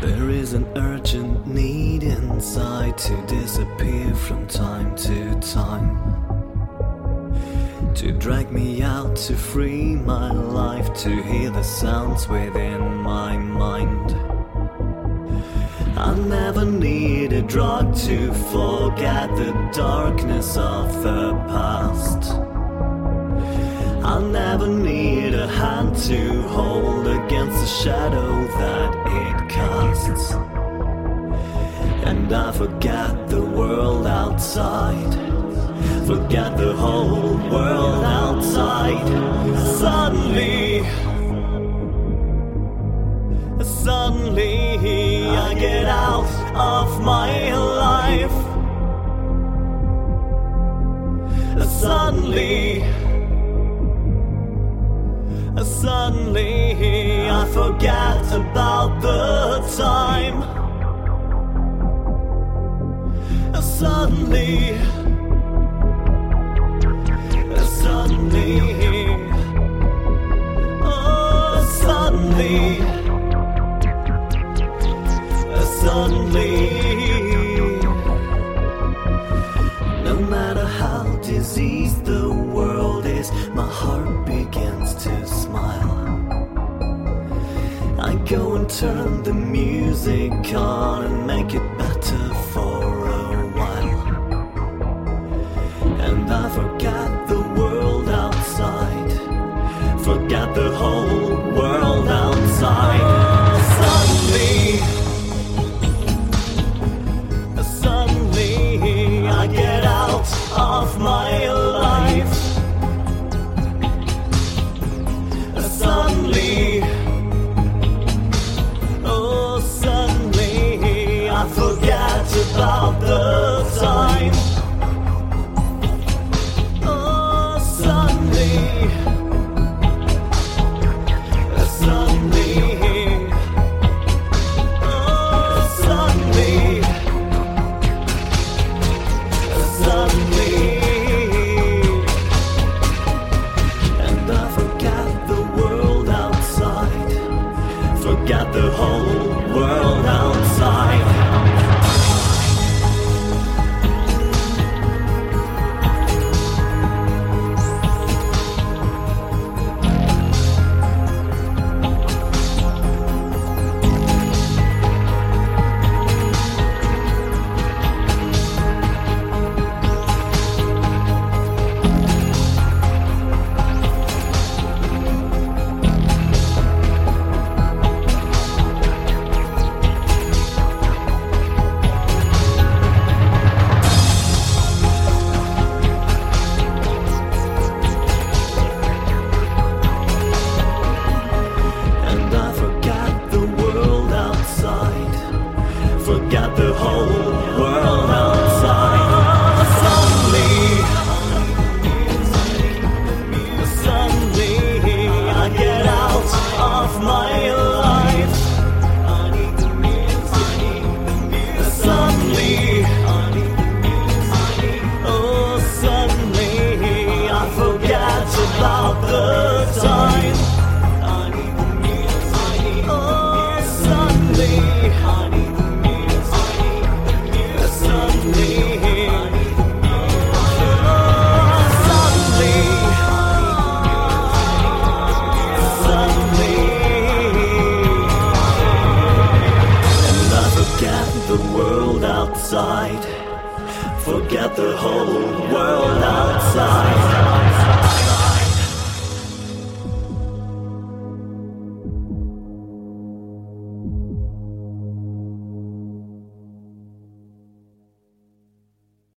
There is an urgent need inside to disappear from time to time, to drag me out, to free my life, to hear the sounds within my mind. I never need a drug to forget the darkness of the past. I never need a hand to hold against the shadow that it casts. And I forget the world outside, forget the whole world outside. Suddenly I get out of my life. Suddenly I forget about the time. Suddenly no matter how diseased the world is, my heart begins to smile. I go and turn the music on and make it better for a while. And I forget the world outside, forget the whole world outside. Suddenly I get out of my life. Suddenly I forget about the time. Forget the whole world outside. Forget the whole world outside. Suddenly I get out of my life. Suddenly I forget about the time. Outside, forget the whole world outside.